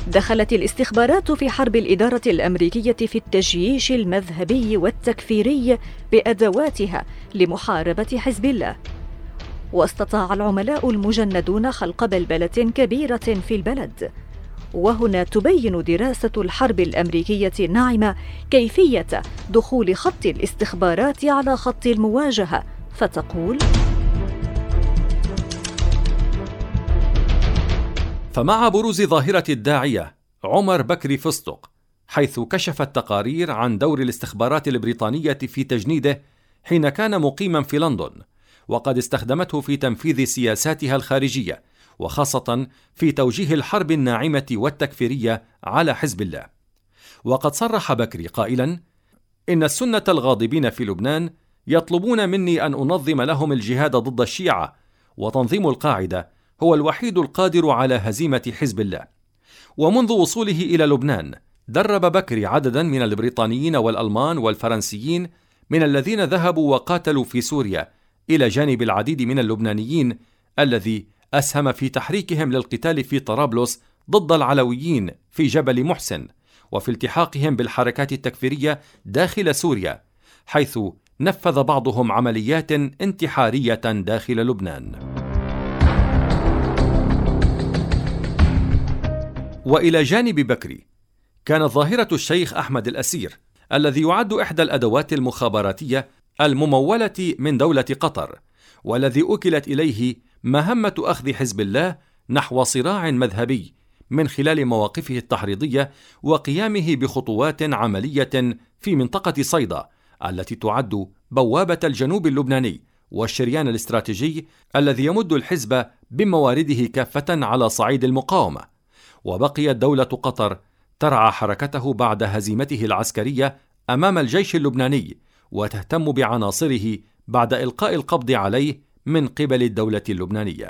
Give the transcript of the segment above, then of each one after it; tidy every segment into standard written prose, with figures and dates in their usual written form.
دخلت الاستخبارات في حرب الإدارة الأمريكية في التجييش المذهبي والتكفيري بأدواتها لمحاربة حزب الله، واستطاع العملاء المجندون خلق بلبلة كبيرة في البلد. وهنا تبين دراسة الحرب الأمريكية الناعمة كيفية دخول خط الاستخبارات على خط المواجهة، فتقول: فمع بروز ظاهرة الداعية عمر بكري فستق، حيث كشفت تقارير عن دور الاستخبارات البريطانية في تجنيده حين كان مقيما في لندن، وقد استخدمته في تنفيذ سياساتها الخارجية، وخاصة في توجيه الحرب الناعمة والتكفيرية على حزب الله. وقد صرح بكري قائلا: إن السنة الغاضبين في لبنان يطلبون مني أن أنظم لهم الجهاد ضد الشيعة، وتنظيم القاعدة هو الوحيد القادر على هزيمة حزب الله. ومنذ وصوله إلى لبنان درب بكري عددا من البريطانيين والألمان والفرنسيين من الذين ذهبوا وقاتلوا في سوريا، إلى جانب العديد من اللبنانيين الذي أسهم في تحريكهم للقتال في طرابلس ضد العلويين في جبل محسن، وفي التحاقهم بالحركات التكفيرية داخل سوريا، حيث نفذ بعضهم عمليات انتحارية داخل لبنان. وإلى جانب بكري كانت ظاهرة الشيخ أحمد الأسير، الذي يعد إحدى الأدوات المخابراتية الممولة من دولة قطر، والذي أكلت إليه مهمة أخذ حزب الله نحو صراع مذهبي من خلال مواقفه التحريضية وقيامه بخطوات عملية في منطقة صيدا التي تعد بوابة الجنوب اللبناني والشريان الاستراتيجي الذي يمد الحزب بموارده كافة على صعيد المقاومة. وبقيت دولة قطر ترعى حركته بعد هزيمته العسكرية أمام الجيش اللبناني، وتهتم بعناصره بعد إلقاء القبض عليه من قبل الدولة اللبنانية.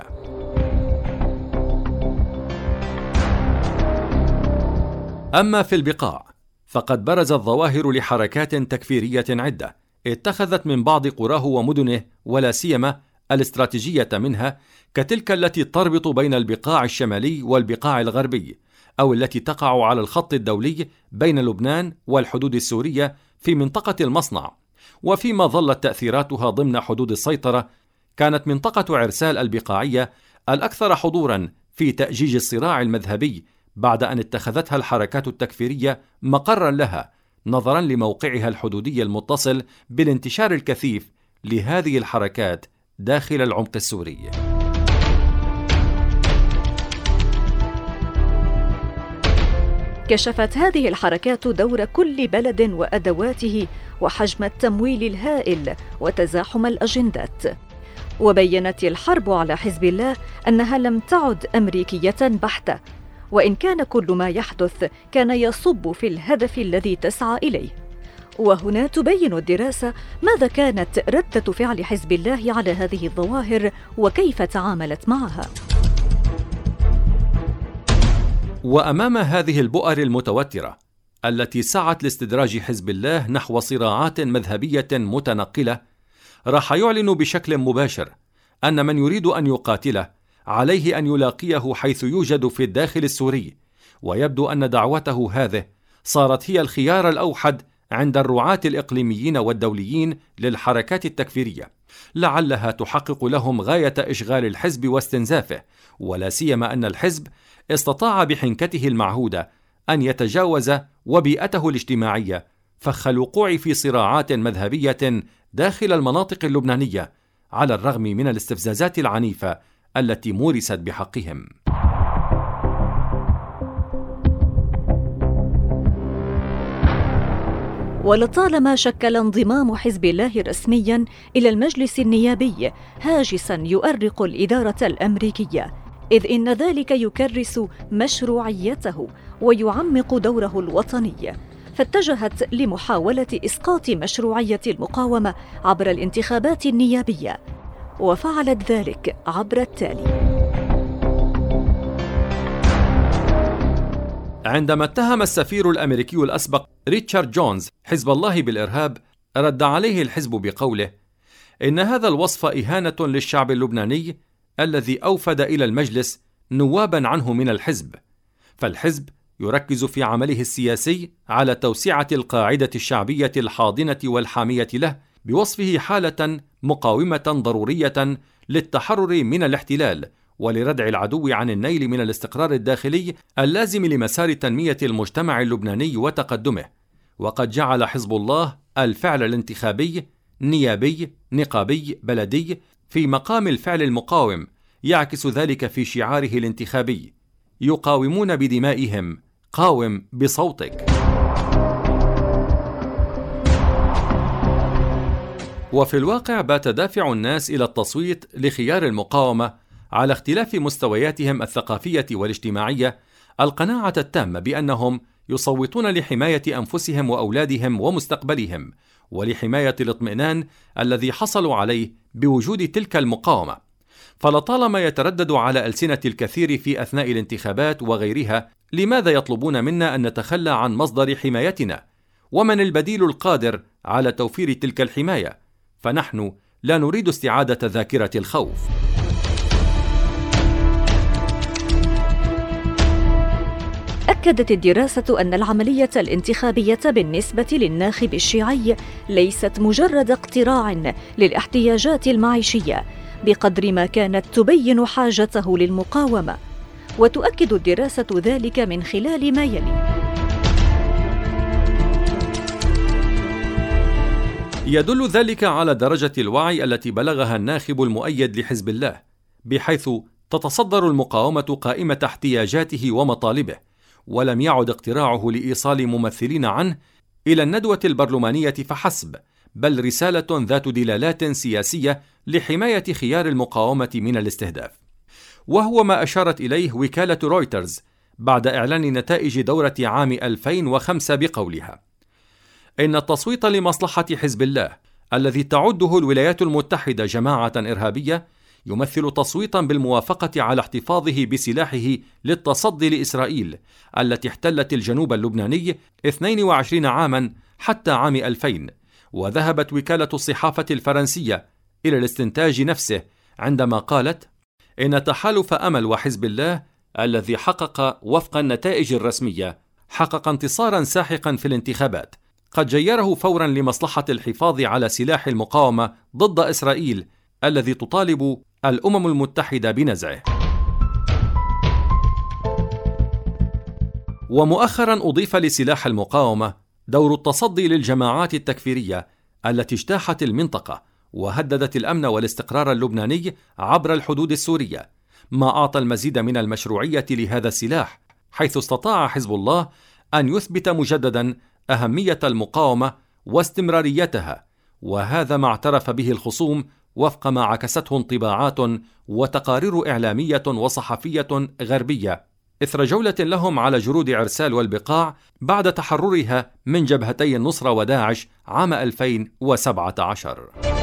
أما في البقاع فقد برزت ظواهر لحركات تكفيرية عدة اتخذت من بعض قراه ومدنه، ولا سيما الاستراتيجية منها، كتلك التي تربط بين البقاع الشمالي والبقاع الغربي، أو التي تقع على الخط الدولي بين لبنان والحدود السورية في منطقة المصنع. وفيما ظلت تأثيراتها ضمن حدود السيطرة، كانت منطقة عرسال البقاعية الأكثر حضوراً في تأجيج الصراع المذهبي، بعد أن اتخذتها الحركات التكفيرية مقراً لها، نظراً لموقعها الحدودي المتصل بالانتشار الكثيف لهذه الحركات داخل العمق السوري. كشفت هذه الحركات دور كل بلد وأدواته وحجم التمويل الهائل وتزاحم الأجندات، وبيّنت الحرب على حزب الله أنها لم تعد أمريكية بحتة، وإن كان كل ما يحدث كان يصب في الهدف الذي تسعى إليه. وهنا تبين الدراسة ماذا كانت ردة فعل حزب الله على هذه الظواهر وكيف تعاملت معها. وأمام هذه البؤر المتوترة التي سعت لاستدراج حزب الله نحو صراعات مذهبية متنقلة، راح يعلن بشكل مباشر أن من يريد أن يقاتله عليه أن يلاقيه حيث يوجد في الداخل السوري. ويبدو أن دعوته هذه صارت هي الخيار الأوحد عند الرعاة الإقليميين والدوليين للحركات التكفيرية، لعلها تحقق لهم غاية إشغال الحزب واستنزافه، ولا سيما أن الحزب استطاع بحنكته المعهودة أن يتجاوز وبيئته الاجتماعية فخ الوقوع في صراعات مذهبية داخل المناطق اللبنانية، على الرغم من الاستفزازات العنيفة التي مورست بحقهم. ولطالما شكل انضمام حزب الله رسميا إلى المجلس النيابي هاجسا يؤرق الإدارة الأمريكية، إذ إن ذلك يكرس مشروعيته ويعمق دوره الوطني، فاتجهت لمحاولة إسقاط مشروعية المقاومة عبر الانتخابات النيابية، وفعلت ذلك عبر التالي: عندما اتهم السفير الأمريكي الأسبق ريتشارد جونز حزب الله بالإرهاب، رد عليه الحزب بقوله إن هذا الوصف إهانة للشعب اللبناني الذي أوفد إلى المجلس نوابا عنه من الحزب، فالحزب يركز في عمله السياسي على توسعة القاعدة الشعبية الحاضنة والحامية له، بوصفه حالة مقاومة ضرورية للتحرر من الاحتلال ولردع العدو عن النيل من الاستقرار الداخلي اللازم لمسار تنمية المجتمع اللبناني وتقدمه. وقد جعل حزب الله الفعل الانتخابي نيابي نقابي بلدي في مقام الفعل المقاوم، يعكس ذلك في شعاره الانتخابي: يقاومون بدمائهم، قاوم بصوتك. وفي الواقع بات دافع الناس إلى التصويت لخيار المقاومة على اختلاف مستوياتهم الثقافية والاجتماعية القناعة التامة بأنهم يصوتون لحماية أنفسهم وأولادهم ومستقبلهم، ولحماية الاطمئنان الذي حصلوا عليه بوجود تلك المقاومة. فلطالما يتردد على ألسنة الكثير في أثناء الانتخابات وغيرها: لماذا يطلبون منا أن نتخلى عن مصدر حمايتنا؟ ومن البديل القادر على توفير تلك الحماية؟ فنحن لا نريد استعادة ذاكرة الخوف. أكدت الدراسة أن العملية الانتخابية بالنسبة للناخب الشيعي ليست مجرد اقتراع للاحتياجات المعيشية بقدر ما كانت تبين حاجته للمقاومة، وتؤكد الدراسة ذلك من خلال ما يلي: يدل ذلك على درجة الوعي التي بلغها الناخب المؤيد لحزب الله، بحيث تتصدر المقاومة قائمة احتياجاته ومطالبه، ولم يعد اقتراعه لإيصال ممثلين عنه إلى الندوة البرلمانية فحسب، بل رسالة ذات دلالات سياسية لحماية خيار المقاومة من الاستهداف. وهو ما أشارت إليه وكالة رويترز بعد إعلان نتائج دورة عام 2005 بقولها: إن التصويت لمصلحة حزب الله الذي تعده الولايات المتحدة جماعة إرهابية يمثل تصويتا بالموافقة على احتفاظه بسلاحه للتصدي لإسرائيل التي احتلت الجنوب اللبناني 22 عاما حتى عام 2000. وذهبت وكالة الصحافة الفرنسية إلى الاستنتاج نفسه عندما قالت: إن تحالف أمل وحزب الله الذي حقق وفق النتائج الرسمية حقق انتصارا ساحقا في الانتخابات قد جيره فورا لمصلحة الحفاظ على سلاح المقاومة ضد إسرائيل الذي تطالب الأمم المتحدة بنزعه. ومؤخرا أضيف لسلاح المقاومة دور التصدي للجماعات التكفيرية التي اجتاحت المنطقة وهددت الأمن والاستقرار اللبناني عبر الحدود السورية، ما أعطى المزيد من المشروعية لهذا السلاح، حيث استطاع حزب الله أن يثبت مجددا أهمية المقاومة واستمراريتها، وهذا ما اعترف به الخصوم وفق ما عكسته انطباعات وتقارير إعلامية وصحفية غربية إثر جولة لهم على جرود عرسال والبقاع بعد تحررها من جبهتي النصرة وداعش عام 2017.